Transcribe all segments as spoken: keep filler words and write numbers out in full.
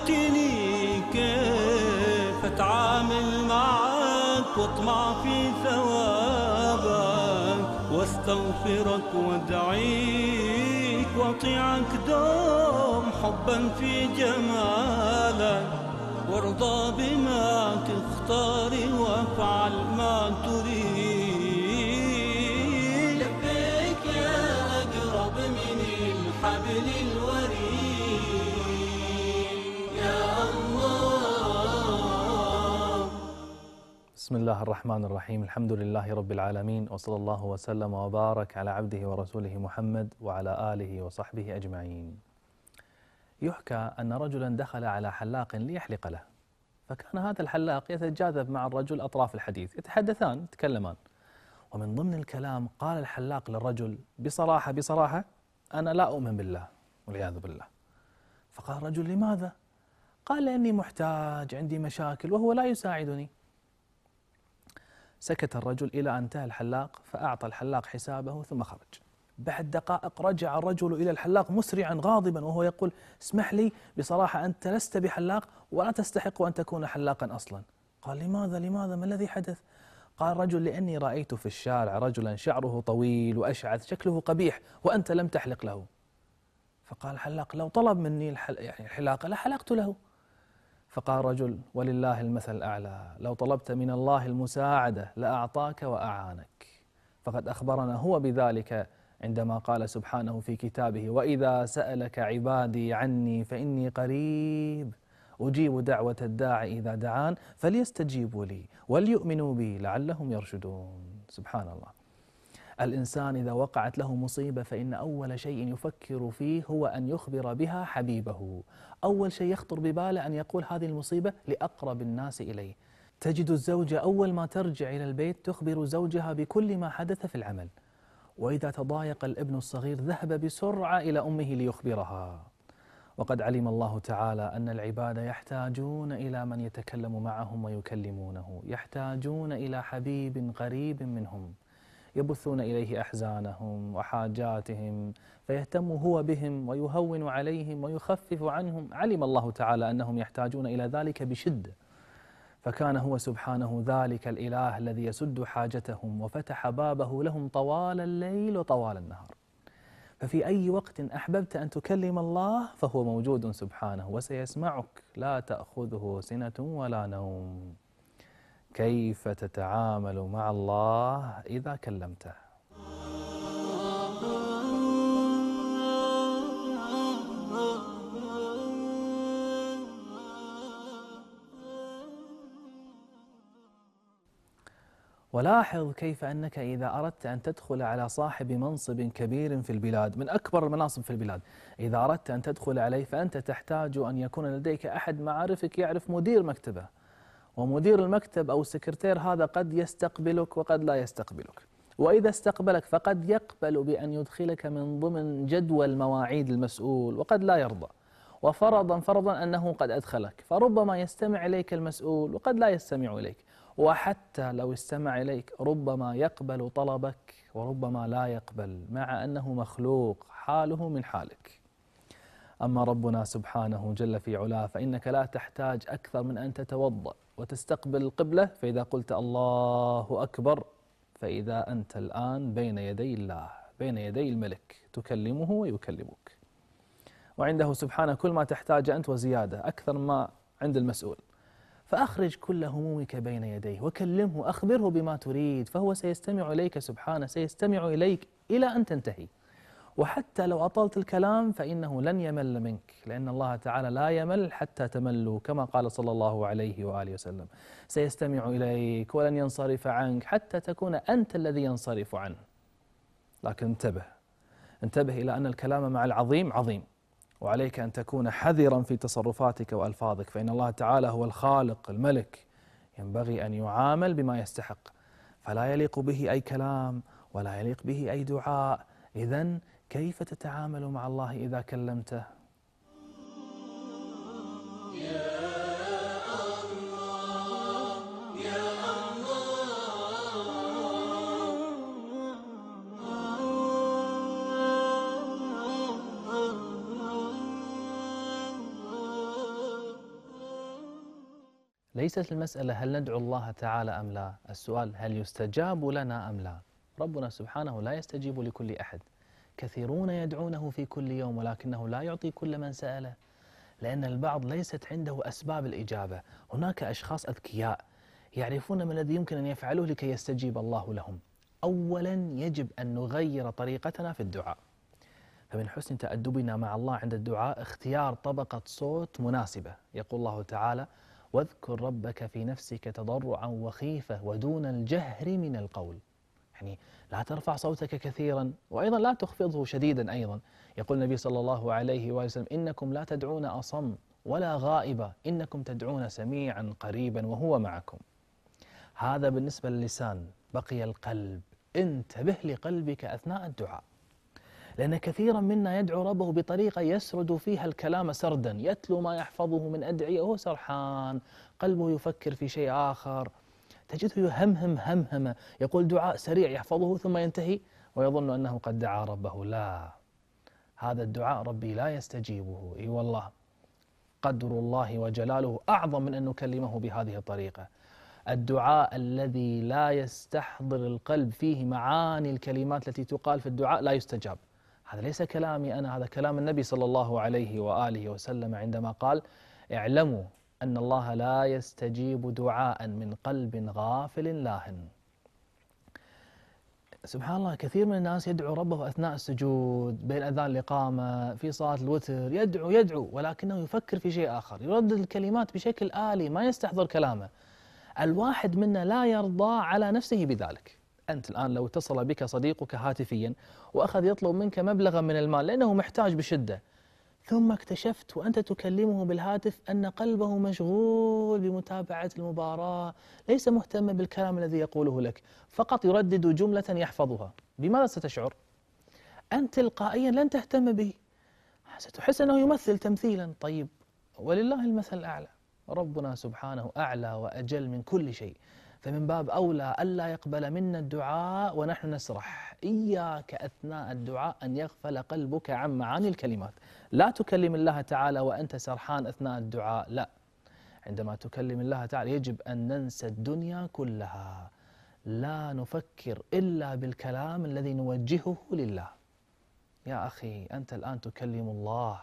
علمتني كيف أتعامل معك واطمع في ثوابك، واستغفرك وادعيك واطيعك دوم حبا في جمالك، وارضى بما تختاري وافعل ما تريد. لبيك يا أقرب من الحبل الوريد يا الله. بسم الله الرحمن الرحيم. الحمد لله رب العالمين، وصلى الله وسلم وبارك على عبده ورسوله محمد وعلى آله وصحبه أجمعين. يحكى أن رجلا دخل على حلاق ليحلق له، فكان هذا الحلاق يتجاذب مع الرجل أطراف الحديث، يتحدثان يتكلمان، ومن ضمن الكلام قال الحلاق للرجل بصراحة بصراحة أنا لا أؤمن بالله والعياذ بالله. فقال الرجل لماذا؟ قال لأني محتاج، عندي مشاكل وهو لا يساعدني. سكت الرجل إلى أن انتهى الحلاق، فأعطى الحلاق حسابه ثم خرج. بعد دقائق رجع الرجل إلى الحلاق مسرعا غاضبا وهو يقول: اسمح لي بصراحة أنت لست بحلاق ولا تستحق أن تكون حلاقا أصلا. قال: لماذا لماذا ما الذي حدث؟ قال الرجل: لأني رأيت في الشارع رجلا شعره طويل وأشعث شكله قبيح وأنت لم تحلق له. فقال الحلاق: لو طلب مني الحل... يعني الحلاقة لحلقت له. فقال الرجل: ولله المثل الأعلى، لو طلبت من الله المساعدة لأعطاك وأعانك، فقد أخبرنا هو بذلك عندما قال سبحانه في كتابه: وإذا سألك عبادي عني فإني قريب أجيب دعوة الداع إذا دعان فليستجيبوا لي وليؤمنوا بي لعلهم يرشدون. سبحان الله. الإنسان إذا وقعت له مصيبة فإن أول شيء يفكر فيه هو أن يخبر بها حبيبه. أول شيء يخطر بباله أن يقول هذه المصيبة لأقرب الناس إليه. تجد الزوجة أول ما ترجع إلى البيت تخبر زوجها بكل ما حدث في العمل، وإذا تضايق الابن الصغير ذهب بسرعة إلى أمه ليخبرها. وقد علم الله تعالى أن العباد يحتاجون إلى من يتكلم معهم ويكلمونه، يحتاجون إلى حبيب قريب منهم يبثون إليه أحزانهم وحاجاتهم فيهتم هو بهم ويهون عليهم ويخفف عنهم. علم الله تعالى أنهم يحتاجون إلى ذلك بشدة، فكان هو سبحانه ذلك الإله الذي يسد حاجتهم وفتح بابه لهم طوال الليل وطوال النهار. ففي أي وقت أحببت أن تكلم الله فهو موجود سبحانه وسيسمعك، لا تأخذه سنة ولا نوم. كيف تتعامل مع الله إذا كلمته؟ ولاحظ كيف أنك إذا أردت أن تدخل على صاحب منصب كبير في البلاد من أكبر المناصب في البلاد، إذا أردت أن تدخل عليه فأنت تحتاج أن يكون لديك أحد معارفك يعرف مدير مكتبه، ومدير المكتب أو السكرتير هذا قد يستقبلك وقد لا يستقبلك، وإذا استقبلك فقد يقبل بأن يدخلك من ضمن جدول مواعيد المسؤول وقد لا يرضى. وفرضا فرضا أنه قد أدخلك، فربما يستمع إليك المسؤول وقد لا يستمع إليك، وحتى لو استمع إليك ربما يقبل طلبك وربما لا يقبل، مع أنه مخلوق حاله من حالك. أما ربنا سبحانه جل في علاه فإنك لا تحتاج أكثر من أن تتوضأ وتستقبل القبلة، فإذا قلت الله أكبر فإذا أنت الآن بين يدي الله، بين يدي الملك، تكلمه ويكلمك، وعنده سبحانه كل ما تحتاج أنت وزيادة أكثر ما عند المسؤول. فأخرج كل همومك بين يديه وكلمه، أخبره بما تريد، فهو سيستمع إليك سبحانه، سيستمع إليك إلى أن تنتهي. وحتى لو أطلت الكلام فإنه لن يمل منك، لأن الله تعالى لا يمل حتى تملوا، كما قال صلى الله عليه وآله وسلم: سيستمع إليك ولن ينصرف عنك حتى تكون أنت الذي ينصرف عنه. لكن انتبه انتبه إلى أن الكلام مع العظيم عظيم، وعليك أن تكون حذرا في تصرفاتك وألفاظك، فإن الله تعالى هو الخالق الملك، ينبغي أن يعامل بما يستحق، فلا يليق به أي كلام ولا يليق به أي دعاء. إذن كيف تتعامل مع الله إذا كلمته؟ ليست المسألة هل ندعو الله تعالى أم لا، السؤال هل يستجاب لنا أم لا. ربنا سبحانه لا يستجيب لكل أحد، كثيرون يدعونه في كل يوم ولكنه لا يعطي كل من سأله، لأن البعض ليست عنده أسباب الإجابة. هناك أشخاص أذكياء يعرفون ما الذي يمكن أن يفعلوه لكي يستجيب الله لهم. أولا يجب أن نغير طريقتنا في الدعاء، فمن حسن تأدبنا مع الله عند الدعاء اختيار طبقة صوت مناسبة. يقول الله تعالى: واذكر ربك في نفسك تضرعا وخيفة ودون الجهر من القول. يعني لا ترفع صوتك كثيرا، وأيضا لا تخفضه شديدا. أيضا يقول النبي صلى الله عليه وسلم: إنكم لا تدعون أصم ولا غائبا، إنكم تدعون سميعا قريبا وهو معكم. هذا بالنسبة للسان. بقي القلب، انتبه لقلبك أثناء الدعاء، لأن كثيرا منا يدعو ربه بطريقة يسرد فيها الكلام سردا، يتلو ما يحفظه من أدعية وهو سرحان، قلبه يفكر في شيء آخر، تجده يهمهم همهمة، يقول دعاء سريع يحفظه ثم ينتهي ويظن أنه قد دعا ربه. لا، هذا الدعاء ربي لا يستجيبه. إي والله، قدر الله وجلاله أعظم من أن نكلمه بهذه الطريقة. الدعاء الذي لا يستحضر القلب فيه معاني الكلمات التي تقال في الدعاء لا يستجاب. هذا ليس كلامي أنا، هذا كلام النبي صلى الله عليه وآله وسلم عندما قال: اعلموا أن الله لا يستجيب دعاء من قلب غافل لاهٍ. سبحان الله، كثير من الناس يدعو ربه أثناء السجود، بين أذان الإقامة، في صلاة الوتر، يدعو يدعو ولكنه يفكر في شيء آخر، يردد الكلمات بشكل آلي ما يستحضر كلامه. الواحد منا لا يرضى على نفسه بذلك. أنت الآن لو اتصل بك صديقك هاتفيا وأخذ يطلب منك مبلغا من المال لأنه محتاج بشدة، ثم اكتشفت وأنت تكلمه بالهاتف أن قلبه مشغول بمتابعة المباراة، ليس مهتم بالكلام الذي يقوله لك، فقط يردد جملة يحفظها، بماذا ستشعر؟ أنت تلقائيا لن تهتم به، ستحس أنه يمثل تمثيلا. طيب، ولله المثل الأعلى، ربنا سبحانه أعلى وأجل من كل شيء، فمن باب أولى ألا يقبل منا الدعاء ونحن نسرح. إياك أثناء الدعاء أن يغفل قلبك عن معاني الكلمات. لا تكلم الله تعالى وأنت سرحان أثناء الدعاء، لا. عندما تكلم الله تعالى يجب أن ننسى الدنيا كلها، لا نفكر إلا بالكلام الذي نوجهه لله. يا أخي، أنت الآن تكلم الله.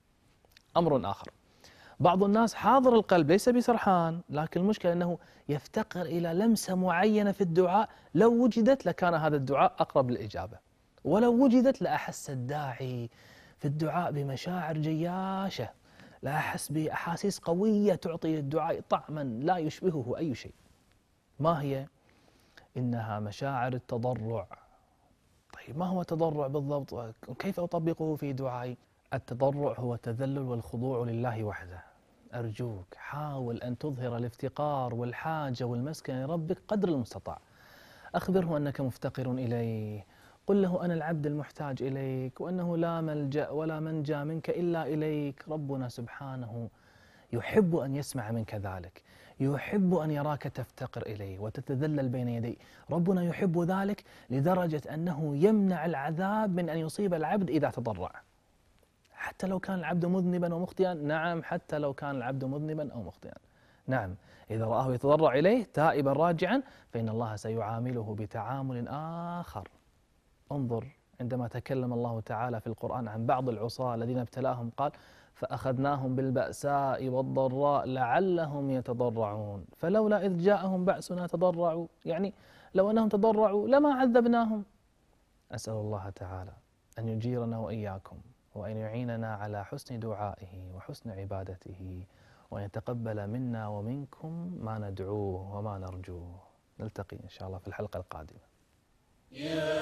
أمر آخر، بعض الناس حاضر القلب ليس بسرحان، لكن المشكلة أنه يفتقر إلى لمسة معينة في الدعاء، لو وجدت لكان هذا الدعاء أقرب للإجابة، ولو وجدت لأحس الداعي في الدعاء بمشاعر جياشة، لأحس بأحاسيس قوية تعطي للدعاء طعما لا يشبهه أي شيء. ما هي؟ إنها مشاعر التضرع. طيب، ما هو التضرع بالضبط؟ كيف أطبقه في دعائي؟ التضرع هو التذلل والخضوع لله وحده. أرجوك حاول أن تظهر الافتقار والحاجة والمسكنة لربك قدر المستطاع. أخبره أنك مفتقر إليه، قل له أنا العبد المحتاج إليك، وأنه لا ملجأ ولا منجا منك إلا إليك. ربنا سبحانه يحب أن يسمع منك ذلك، يحب أن يراك تفتقر إليه وتتذلل بين يديه. ربنا يحب ذلك لدرجة أنه يمنع العذاب من أن يصيب العبد إذا تضرع، حتى لو كان العبد مذنبا ومخطئا. نعم، حتى لو كان العبد مذنبا أو مخطئا. نعم، إذا رآه يتضرع إليه تائبا راجعا فإن الله سيعامله بتعامل آخر. انظر، عندما تكلم الله تعالى في القرآن عن بعض العصاة الذين ابتلاهم قال: فأخذناهم بالبأساء والضراء لعلهم يتضرعون فلولا إذ جاءهم بأسنا تضرعوا. يعني لو أنهم تضرعوا لما عذبناهم. أسأل الله تعالى أن يجيرنا وإياكم وأن يعيننا على حسن دعائه وحسن عبادته، وأن يتقبل منا ومنكم ما ندعوه وما نرجوه. نلتقي إن شاء الله في الحلقة القادمة. يا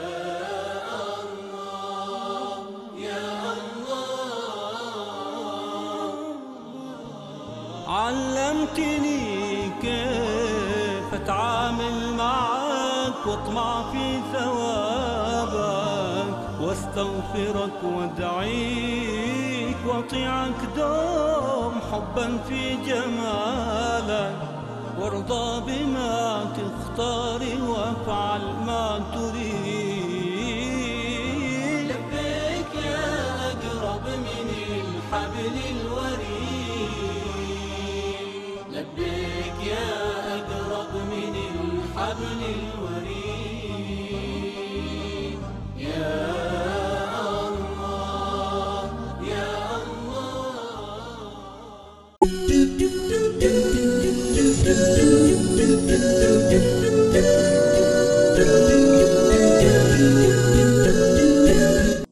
الله يا الله، علمتني كيف أتعامل معك واطمع في ثوابك، واستغفرك وادعيك واطيعك دوم حبا في جمالك، وارضى بما تختار وافعل ما تريد. لبيك يا أقرب من الحبل الوريد، لبيك حبل الوريد